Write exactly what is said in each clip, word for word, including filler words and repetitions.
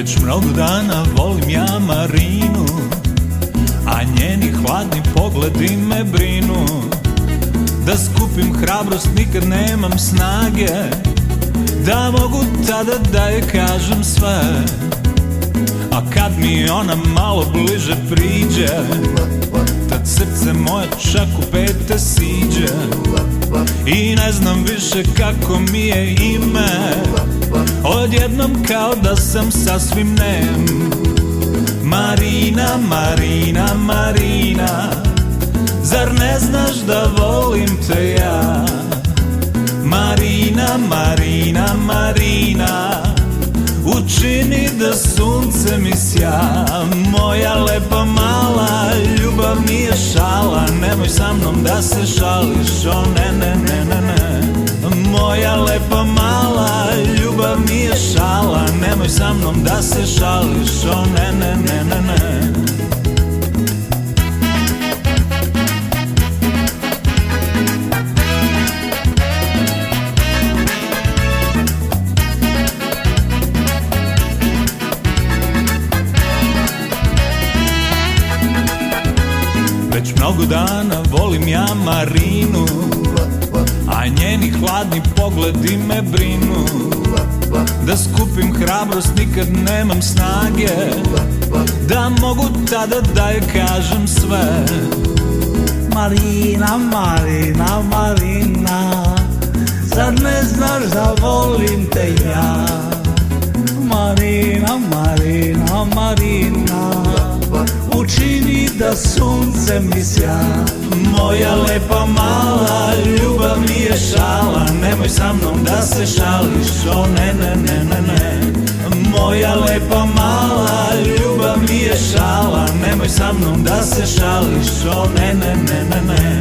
Već mnogo dana volim ja Marinu, a njeni hladni pogledi me brinu. Da skupim hrabrost nikad nemam snage, da mogu tada da je kažem sve. A kad mi ona malo bliže priđe, tad srce moje čak u pete siđe. I ne znam više kako mi je ime, odjednom kao da sam sasvim nem. Marina, Marina, Marina, zar ne znaš da volim te ja? Marina, Marina, Marina, učini da sunce mi sja. Moja lepa mala, ljubav nije šala, nemoj sa mnom da se šališ, o ne, ne, ne, ne, ne. Moja lepa mala, ljubav nije šala, nemoj sa mnom da se šališ, o ne, ne, ne, ne, ne. Već mnogo dana volim ja Marinu, a njeni hladni pogledi me brinu. Da skupim hrabrost nikad nemam snage, da mogu tada da je kažem sve. Marina, Marina, Marina, zar ne znaš da volim te ja? Marina, Marina, Marina, učini da sunce mi sja. Moja lepa mala, ljubav nije šala, nemoj sa mnom da se šališ, o ne, ne, ne, ne, ne. Moja lepa mala, ljubav nije šala, nemoj sa mnom da se šališ, o ne, ne, ne, ne, ne.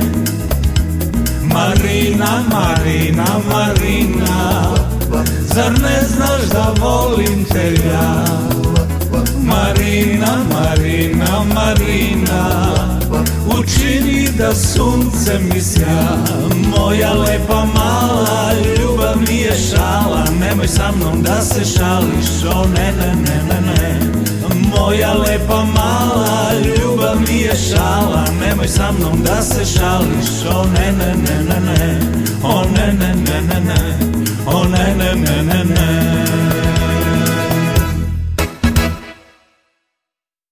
Marina, Marina, Marina, zar ne znaš da volim te ja? Marina, Marina, Marina, učini da sunce mi sja. Moja lepa mala, ljubav nije šala, nemoj sa mnom da se šališ, o ne, ne, ne, ne, ne. Moja lepa mala, ljubav nije šala, nemoj sa mnom da se šališ, o ne, ne, ne, ne, ne. O ne, ne, ne, ne, ne. O ne, ne, ne, ne, ne.